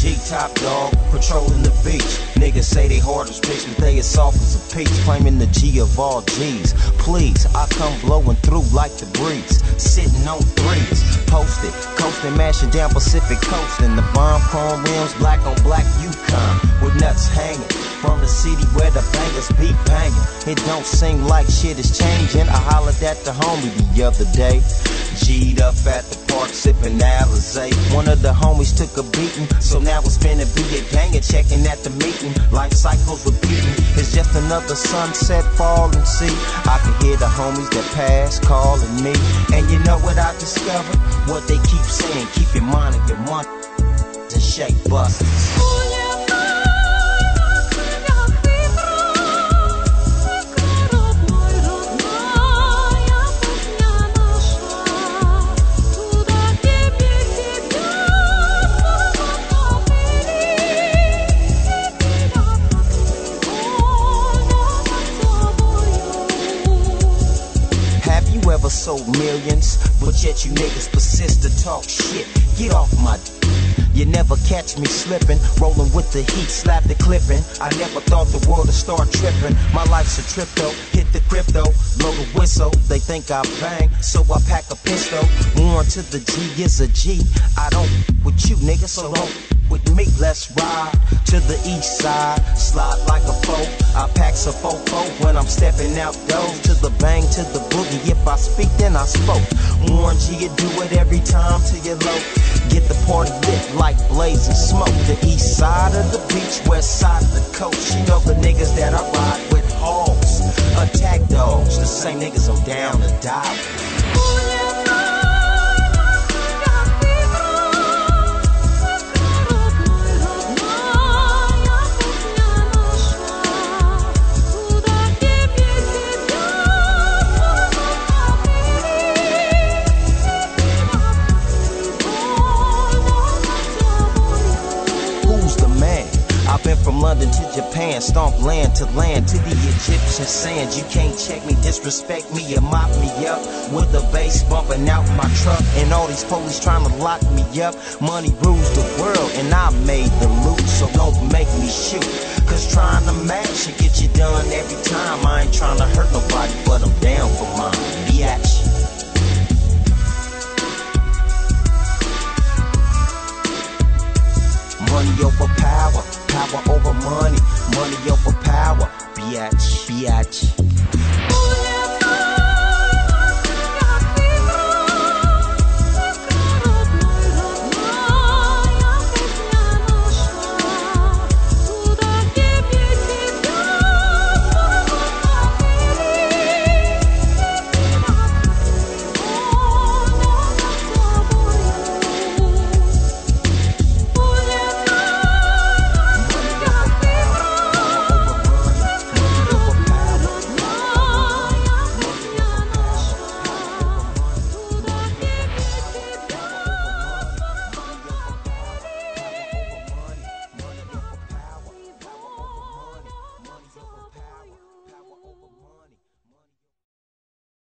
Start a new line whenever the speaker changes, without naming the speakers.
G top dog, patrolling the beach. Niggas say they hard as bricks, but they as soft as a peach. Claiming the G of all G's. Please, I come blowing through like the breeze. Sitting on threes, posted, coasting, mashing down Pacific Coast. And the bomb chrome rims, black on black Yukon, with nuts hanging. From the city where the bangers be banging. It don't seem like shit is changing. I hollered at the homie the other day. G'd up at the park sipping Alizé. One of the homies took a beating, so now it's finna be a gang and checking at the meeting. Life cycles repeating. It's just another sunset falling. See, I can hear the homies that pass calling me. And you know what I discovered? What they keep saying, keep your mind and your money and shake busters. Ever sold millions, but yet you niggas persist to talk shit. Get off my You never catch me slipping, rolling with the heat, slap the clipping. I never thought the world would start tripping. My life's a trip though, hit the crypto, blow the whistle. They think I bang, so I pack a pistol. Warn to the G is a G. I don't with you niggas, so don't with me. Let's ride to the east side, slide like a foe. I pack a fofo when I'm stepping out doors. To the bang, to the boogie. If I speak, then I spoke. Warn G, you do it every time till you're low. Get the party lit like blazing smoke. The east side of the beach, west side of the coast. You know the niggas that I ride with hogs, attack dogs, the same niggas I'm down to die with. I've been from London to Japan, stomp land to land, to the Egyptian sands. You can't check me, disrespect me, or mop me up with a bass bumping out my truck. And all these police trying to lock me up. Money rules the world, and I made the loot, so don't make me shoot. Cause trying to match it get you done every time. I ain't trying to hurt nobody, but I'm down for mine. Biatch. Money over power, power over money, money over power. Biatch, biatch.